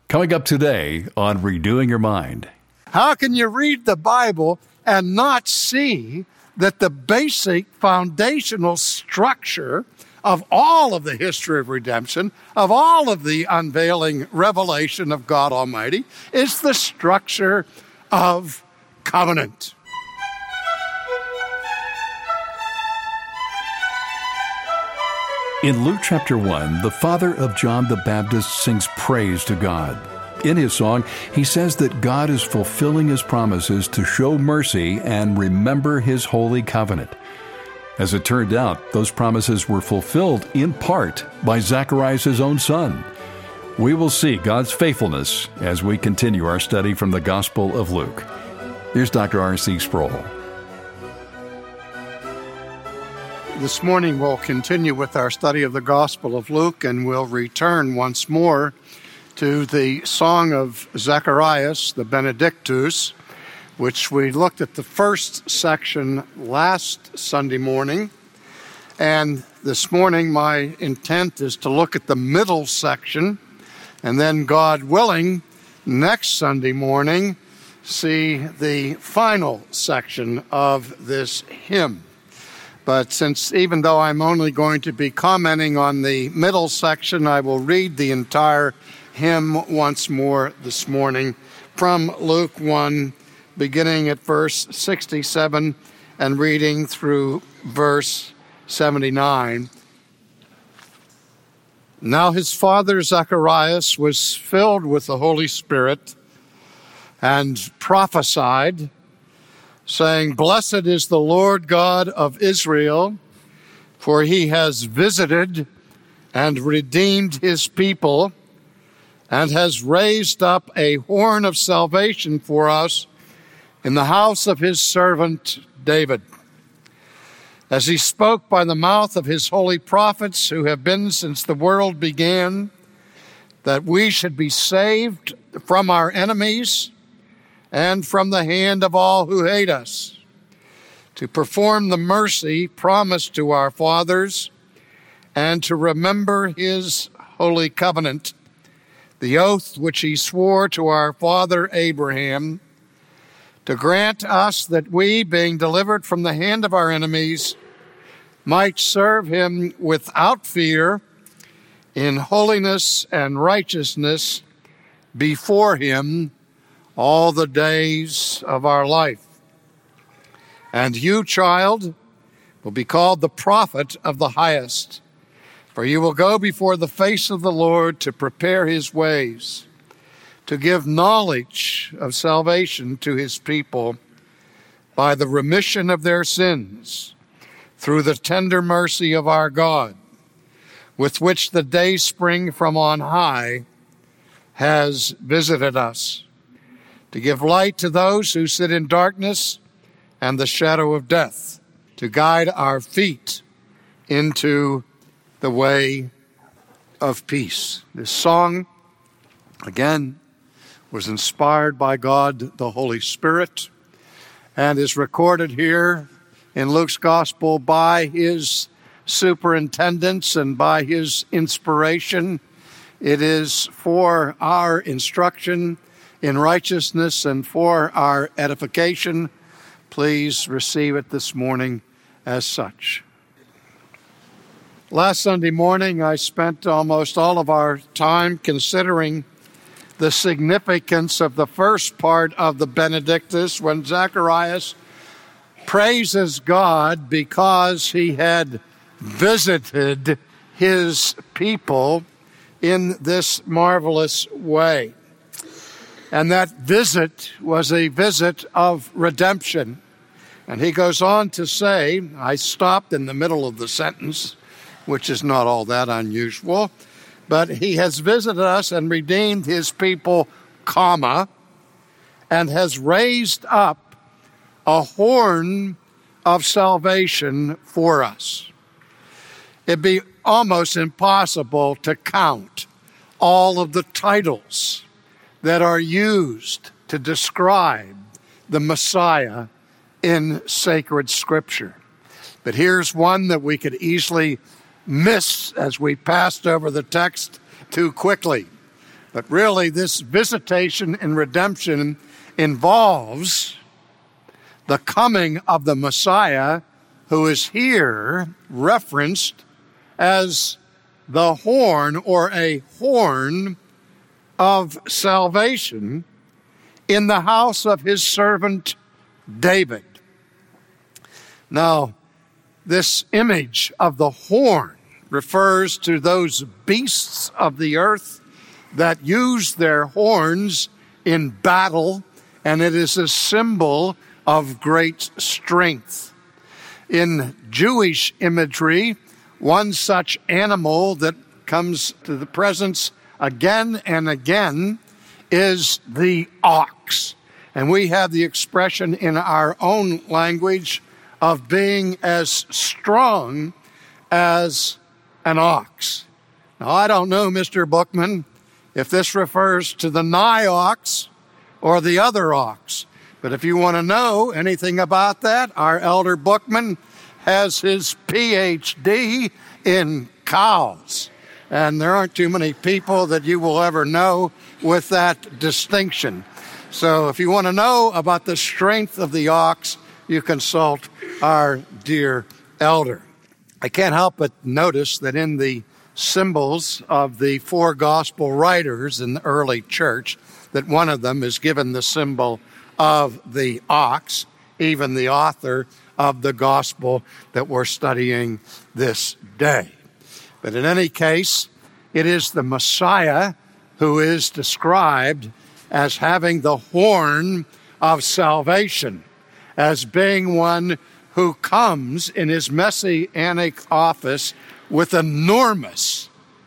Coming up today on Renewing Your Mind. How can you read the Bible and not see that the basic foundational structure of all of the history of redemption, of all of the unveiling revelation of God Almighty, is the structure of covenant? In Luke chapter 1, the father of John the Baptist sings praise to God. In his song, he says that God is fulfilling his promises to show mercy and remember his holy covenant. As it turned out, those promises were fulfilled in part by Zacharias' own son. We will see God's faithfulness as we continue our study from the Gospel of Luke. Here's Dr. R.C. Sproul. This morning we'll continue with our study of the Gospel of Luke, and we'll return once more to the song of Zacharias, the Benedictus, which we looked at the first section last Sunday morning. And this morning my intent is to look at the middle section, and then, God willing, next Sunday morning, see the final section of this hymn. But since even though I'm only going to be commenting on the middle section, I will read the entire hymn once more this morning from Luke 1, beginning at verse 67 and reading through verse 79. Now his father Zacharias was filled with the Holy Spirit and prophesied, saying, Blessed is the Lord God of Israel, for he has visited and redeemed his people, and has raised up a horn of salvation for us in the house of his servant David, as he spoke by the mouth of his holy prophets who have been since the world began, that we should be saved from our enemies and from the hand of all who hate us, to perform the mercy promised to our fathers, and to remember his holy covenant, the oath which he swore to our father Abraham, to grant us that we, being delivered from the hand of our enemies, might serve him without fear, in holiness and righteousness before him all the days of our life. And you, child, will be called the prophet of the highest, for you will go before the face of the Lord to prepare his ways, to give knowledge of salvation to his people by the remission of their sins, through the tender mercy of our God, with which the day spring from on high has visited us, to give light to those who sit in darkness and the shadow of death, to guide our feet into the way of peace. This song, again, was inspired by God, the Holy Spirit, and is recorded here in Luke's Gospel by his superintendence and by his inspiration. It is for our instruction in righteousness and for our edification. Please receive it this morning as such. Last Sunday morning, I spent almost all of our time considering the significance of the first part of the Benedictus, when Zacharias praises God because he had visited his people in this marvelous way. And that visit was a visit of redemption. And he goes on to say, I stopped in the middle of the sentence, which is not all that unusual, but he has visited us and redeemed his people, comma, and has raised up a horn of salvation for us. It'd be almost impossible to count all of the titles that are used to describe the Messiah in sacred Scripture. But here's one that we could easily miss as we passed over the text too quickly. But really, this visitation and redemption involves the coming of the Messiah, who is here referenced as the horn or a horn of salvation in the house of his servant David. Now, this image of the horn refers to those beasts of the earth that use their horns in battle, and it is a symbol of great strength. In Jewish imagery, one such animal that comes to the presence again and again is the ox. And we have the expression in our own language of being as strong as an ox. Now, I don't know, Mr. Bookman, if this refers to the nigh ox or the other ox. But if you want to know anything about that, our elder Bookman has his PhD in cows. And there aren't too many people that you will ever know with that distinction. So if you want to know about the strength of the ox, you consult our dear elder. I can't help but notice that in the symbols of the four gospel writers in the early church, that one of them is given the symbol of the ox, even the author of the gospel that we're studying this day. But in any case, it is the Messiah who is described as having the horn of salvation, as being one who comes in his messianic office with enormous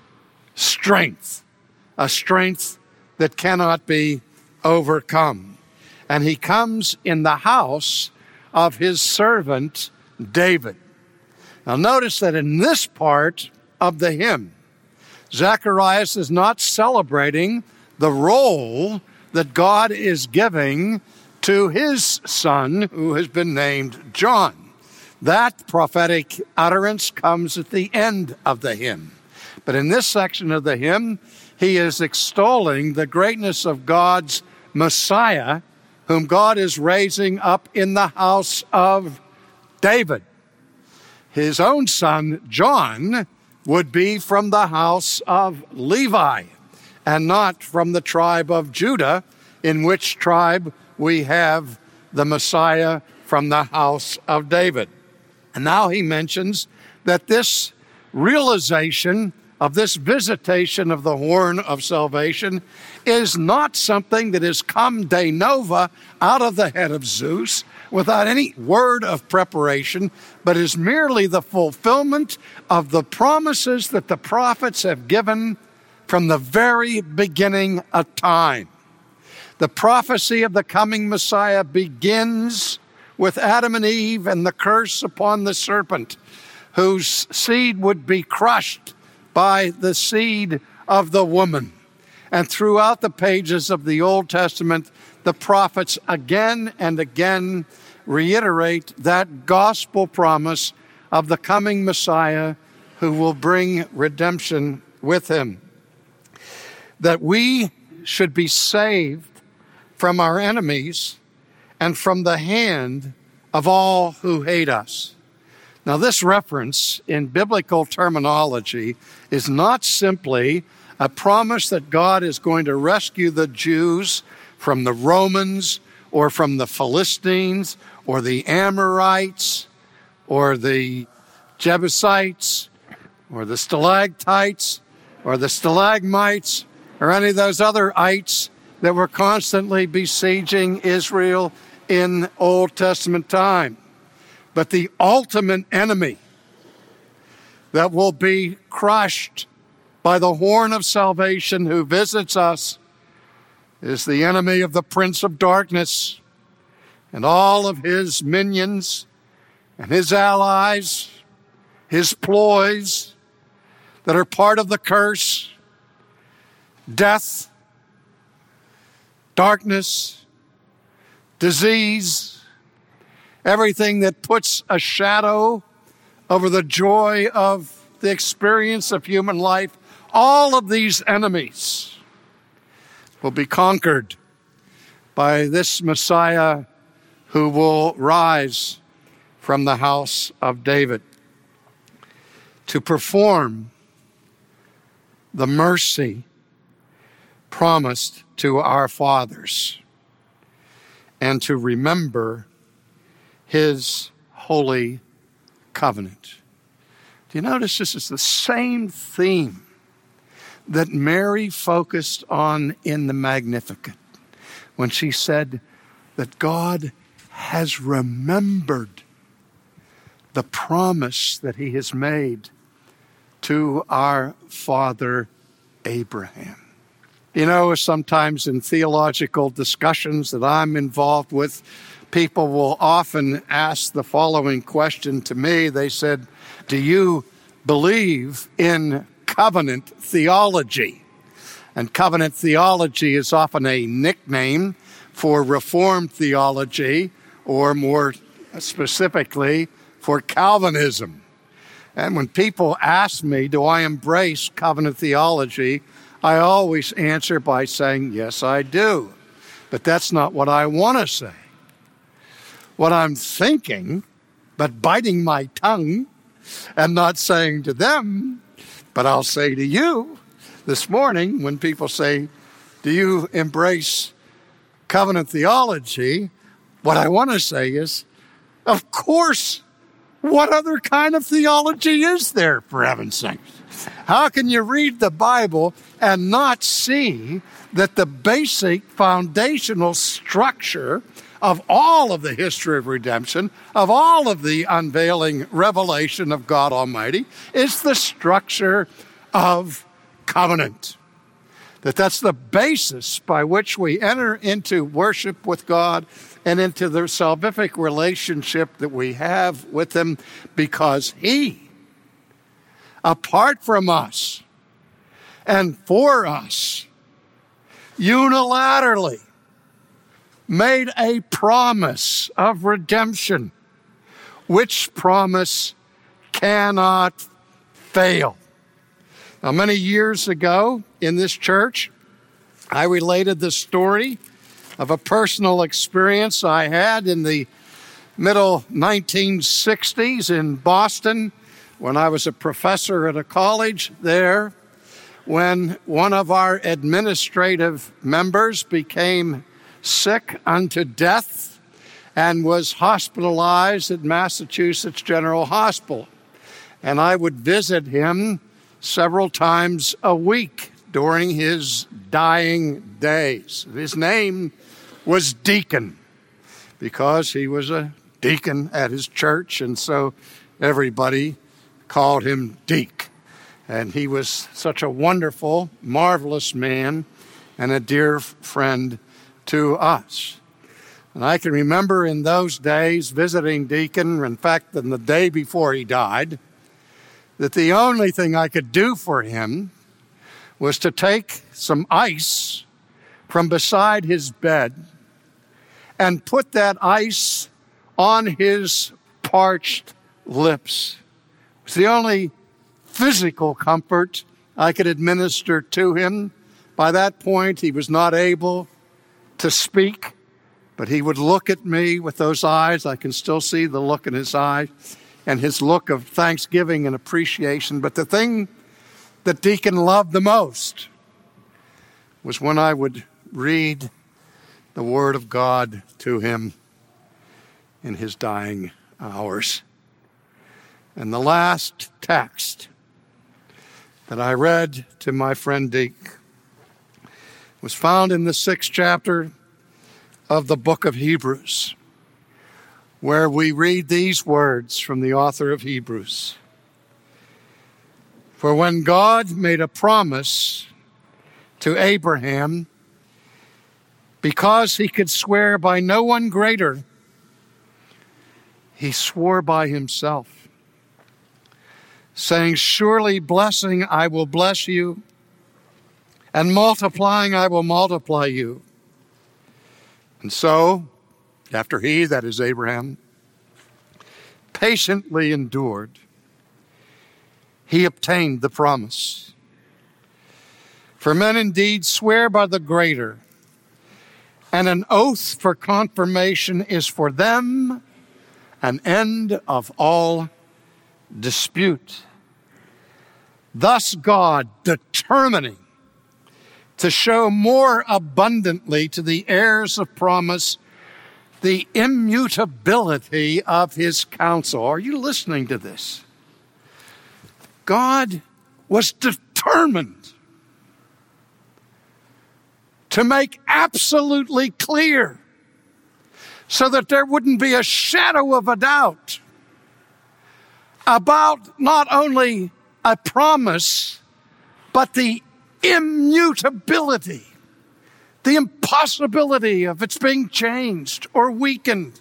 strength, a strength that cannot be overcome. And he comes in the house of his servant David. Now notice that in this part of the hymn, Zacharias is not celebrating the role that God is giving to his son, who has been named John. That prophetic utterance comes at the end of the hymn. But in this section of the hymn, he is extolling the greatness of God's Messiah, whom God is raising up in the house of David. His own son, John, would be from the house of Levi, and not from the tribe of Judah, in which tribe we have the Messiah from the house of David. And now he mentions that this realization of this visitation of the horn of salvation is not something that has come de novo out of the head of Zeus without any word of preparation, but is merely the fulfillment of the promises that the prophets have given from the very beginning of time. The prophecy of the coming Messiah begins with Adam and Eve and the curse upon the serpent, whose seed would be crushed by the seed of the woman. And throughout the pages of the Old Testament, the prophets again and again reiterate that gospel promise of the coming Messiah who will bring redemption with him. That we should be saved from our enemies and from the hand of all who hate us. Now, this reference in biblical terminology is not simply a promise that God is going to rescue the Jews from the Romans or from the Philistines or the Amorites or the Jebusites or the stalactites or the stalagmites or any of those other ites that were constantly besieging Israel in Old Testament time. But the ultimate enemy that will be crushed by the horn of salvation who visits us is the enemy of the Prince of Darkness and all of his minions and his allies, his ploys that are part of the curse, death, darkness, disease, everything that puts a shadow over the joy of the experience of human life. All of these enemies will be conquered by this Messiah who will rise from the house of David to perform the mercy promised to our fathers and to remember his holy covenant. Do you notice this is the same theme that Mary focused on in the Magnificat when she said that God has remembered the promise that he has made to our father Abraham. You know, sometimes in theological discussions that I'm involved with, people will often ask the following question to me. They said, do you believe in covenant theology? And covenant theology is often a nickname for Reformed theology, or more specifically, for Calvinism. And when people ask me, do I embrace covenant theology, I always answer by saying, yes, I do. But that's not what I want to say. What I'm thinking, but biting my tongue and not saying to them, but I'll say to you this morning when people say, do you embrace covenant theology? What I want to say is, of course, what other kind of theology is there, for heaven's sake? How can you read the Bible and not see that the basic foundational structure of all of the history of redemption, of all of the unveiling revelation of God Almighty, is the structure of covenant? That's the basis by which we enter into worship with God and into the salvific relationship that we have with him, because he, apart from us and for us, unilaterally made a promise of redemption, which promise cannot fail. Now, many years ago in this church, I related the story of a personal experience I had in the middle 1960s in Boston when I was a professor at a college there, when one of our administrative members became sick unto death and was hospitalized at Massachusetts General Hospital. And I would visit him several times a week during his dying days. His name was Deacon, because he was a deacon at his church, and so everybody called him Deke. And he was such a wonderful, marvelous man and a dear friend to us. And I can remember in those days visiting Deacon, in fact, on the day before he died, that the only thing I could do for him was to take some ice from beside his bed and put that ice on his parched lips. It was the only physical comfort I could administer to him. By that point, he was not able to speak, but he would look at me with those eyes. I can still see the look in his eye and his look of thanksgiving and appreciation. But the thing that Deacon loved the most was when I would read the Word of God to him in his dying hours. And the last text that I read to my friend Deke was found in the 6th chapter of the book of Hebrews, where we read these words from the author of Hebrews. For when God made a promise to Abraham, because he could swear by no one greater, he swore by himself, saying, surely blessing I will bless you, and multiplying I will multiply you. And so, after he, that is Abraham, patiently endured, he obtained the promise. For men indeed swear by the greater, and an oath for confirmation is for them an end of all dispute. Thus God, determining to show more abundantly to the heirs of promise the immutability of his counsel. Are you listening to this? God was determined to make absolutely clear, so that there wouldn't be a shadow of a doubt about not only a promise, but the immutability, the impossibility of its being changed or weakened.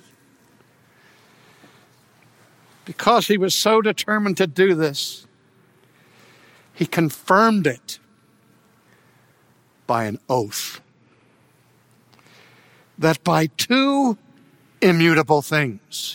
Because he was so determined to do this, he confirmed it by an oath. That by two immutable things,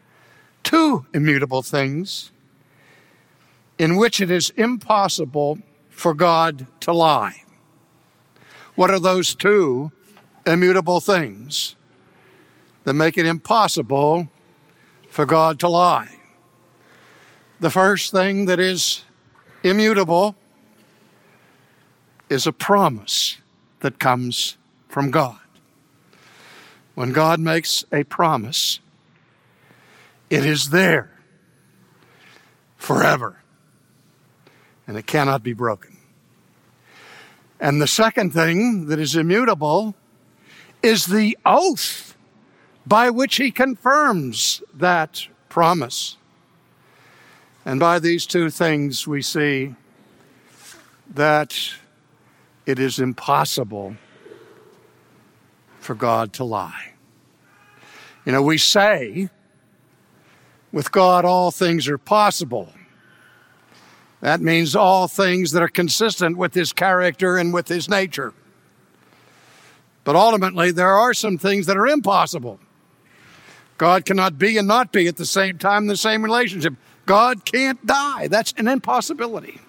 in which it is impossible for God to lie. What are those two immutable things that make it impossible for God to lie? The first thing that is immutable is a promise that comes from God. When God makes a promise, it is there forever, and it cannot be broken. And the second thing that is immutable is the oath by which he confirms that promise. And by these two things we see that it is impossible for God to lie. You know, we say, with God all things are possible. That means all things that are consistent with his character and with his nature. But ultimately, there are some things that are impossible. God cannot be and not be at the same time in the same relationship. God can't die. That's an impossibility.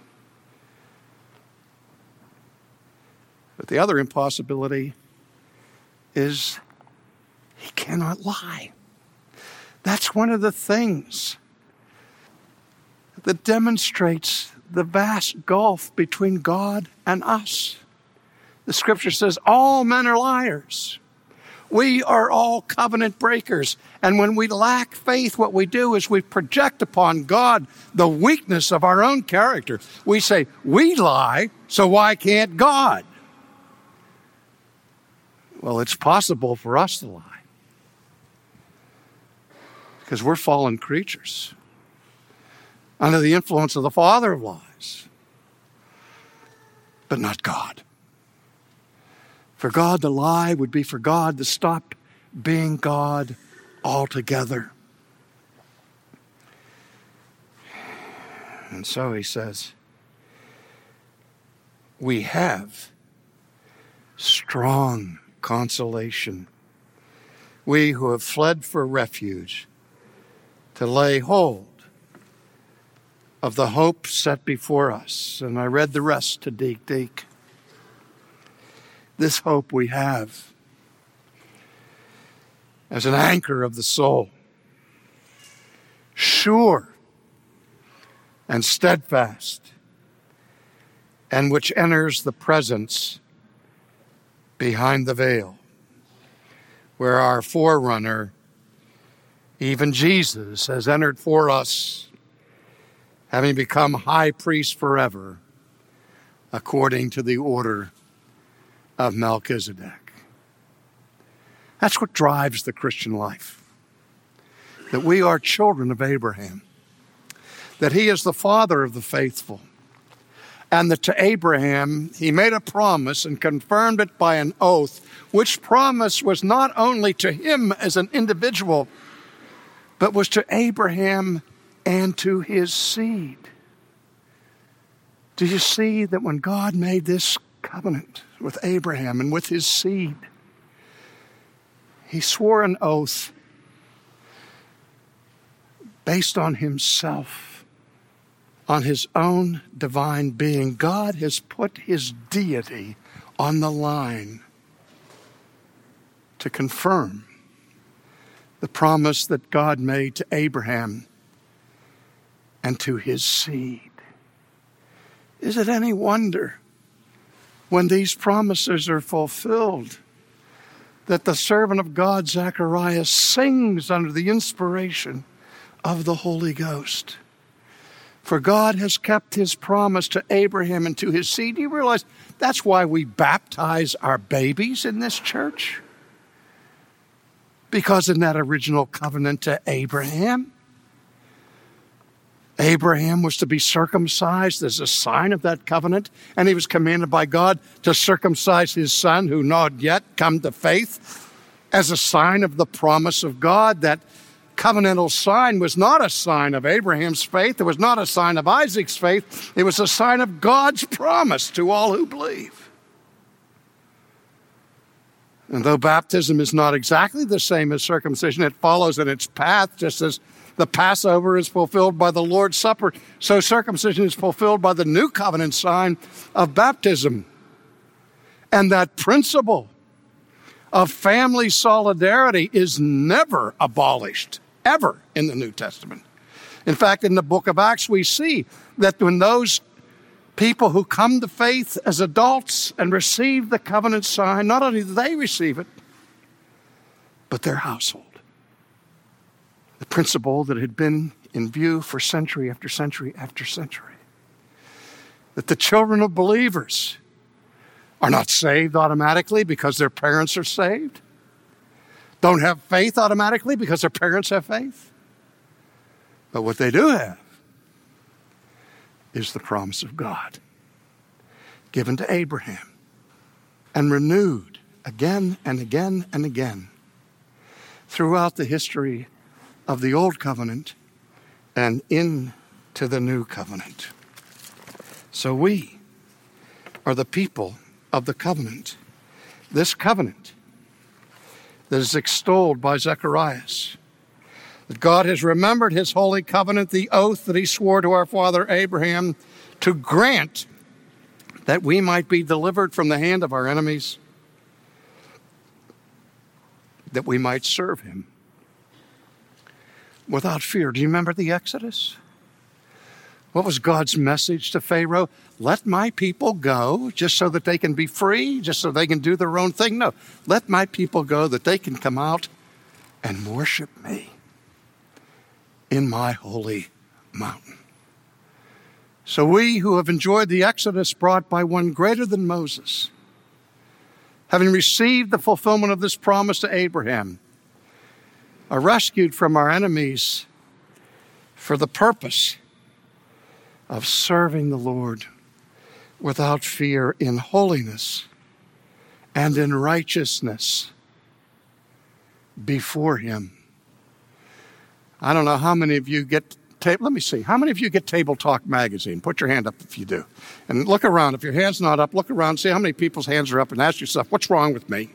But the other impossibility is he cannot lie. That's one of the things that demonstrates the vast gulf between God and us. The scripture says all men are liars. We are all covenant breakers. And when we lack faith, what we do is we project upon God the weakness of our own character. We say, we lie, so why can't God? Well, it's possible for us to lie, because we're fallen creatures under the influence of the father of lies, but not God. For God to lie would be for God to stop being God altogether. And so he says, we have strong consolation, we who have fled for refuge, to lay hold of the hope set before us. And I read the rest to Deek. This hope we have as an anchor of the soul, sure and steadfast, and which enters the presence behind the veil, where our forerunner, even Jesus, has entered for us, having become high priest forever, according to the order of Melchizedek. That's what drives the Christian life, that we are children of Abraham, that he is the father of the faithful, and that to Abraham he made a promise and confirmed it by an oath, which promise was not only to him as an individual, but was to Abraham and to his seed. Do you see that when God made this covenant with Abraham and with his seed, he swore an oath based on himself on his own divine being. God has put his deity on the line to confirm the promise that God made to Abraham and to his seed. Is it any wonder when these promises are fulfilled that the servant of God, Zacharias, sings under the inspiration of the Holy Ghost? For God has kept his promise to Abraham and to his seed. Do you realize that's why we baptize our babies in this church? Because in that original covenant to Abraham, Abraham was to be circumcised as a sign of that covenant, and he was commanded by God to circumcise his son, who not yet come to faith, as a sign of the promise of God. That covenantal sign was not a sign of Abraham's faith. It was not a sign of Isaac's faith. It was a sign of God's promise to all who believe. And though baptism is not exactly the same as circumcision, it follows in its path, just as the Passover is fulfilled by the Lord's Supper, so circumcision is fulfilled by the new covenant sign of baptism. And that principle of family solidarity is never abolished, ever, in the New Testament. In fact, in the book of Acts, we see that when those people who come to faith as adults and receive the covenant sign, not only do they receive it, but their household. The principle that had been in view for century after century after century. That the children of believers are not saved automatically because their parents are saved. Don't have faith automatically because their parents have faith. But what they do have is the promise of God given to Abraham and renewed again and again and again throughout the history of the Old Covenant and into the New Covenant. So we are the people of the covenant. This covenant that is extolled by Zacharias, that God has remembered his holy covenant, the oath that he swore to our father Abraham, to grant that we might be delivered from the hand of our enemies, that we might serve him without fear. Do you remember the Exodus? What was God's message to Pharaoh? Let my people go just so that they can be free, just so they can do their own thing. No, let my people go that they can come out and worship me in my holy mountain. So we who have enjoyed the Exodus brought by one greater than Moses, having received the fulfillment of this promise to Abraham, are rescued from our enemies for the purpose of serving the Lord without fear, in holiness and in righteousness before him. I don't know how many of you get, let me see, how many of you get Table Talk magazine? Put your hand up if you do. And look around. If your hand's not up, look around, see how many people's hands are up, and ask yourself, what's wrong with me?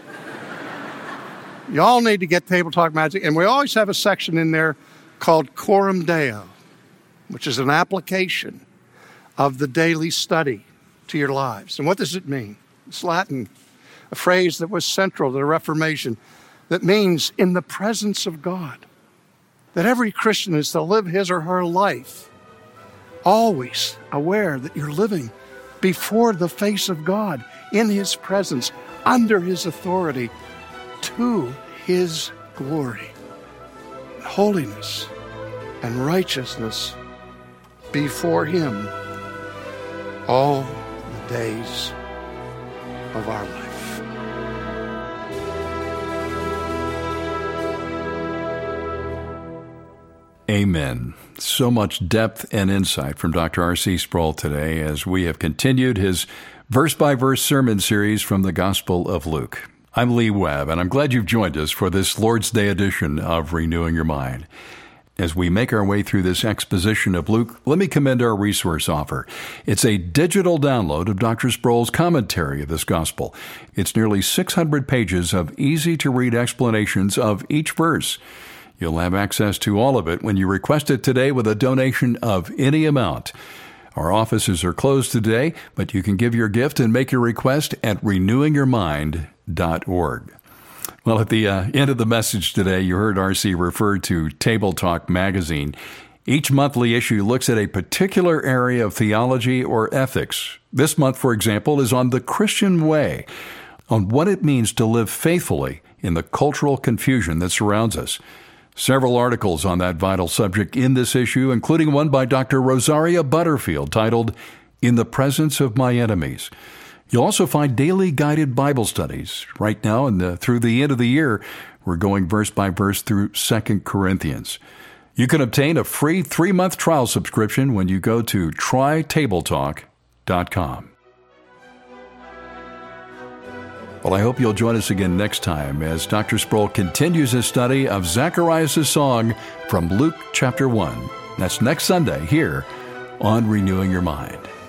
You all need to get Table Talk magazine. And we always have a section in there called Coram Deo, which is an application of the daily study to your lives. And what does it mean? It's Latin, a phrase that was central to the Reformation, that means in the presence of God. That every Christian is to live his or her life always aware that you're living before the face of God, in his presence, under his authority, to his glory, holiness and righteousness before him all the days of our life. Amen. So much depth and insight from Dr. R.C. Sproul today as we have continued his verse-by-verse sermon series from the Gospel of Luke. I'm Lee Webb, and I'm glad you've joined us for this Lord's Day edition of Renewing Your Mind. As we make our way through this exposition of Luke, let me commend our resource offer. It's a digital download of Dr. Sproul's commentary of this gospel. It's nearly 600 pages of easy-to-read explanations of each verse. You'll have access to all of it when you request it today with a donation of any amount. Our offices are closed today, but you can give your gift and make your request at renewingyourmind.org. Well, at the end of the message today, you heard R.C. refer to Table Talk magazine. Each monthly issue looks at a particular area of theology or ethics. This month, for example, is on the Christian way, on what it means to live faithfully in the cultural confusion that surrounds us. Several articles on that vital subject in this issue, including one by Dr. Rosaria Butterfield titled, In the Presence of My Enemies. You'll also find daily guided Bible studies. Right now, and through the end of the year, we're going verse by verse through 2 Corinthians. You can obtain a free 3-month trial subscription when you go to trytabletalk.com. Well, I hope you'll join us again next time as Dr. Sproul continues his study of Zacharias' song from Luke chapter 1. That's next Sunday here on Renewing Your Mind.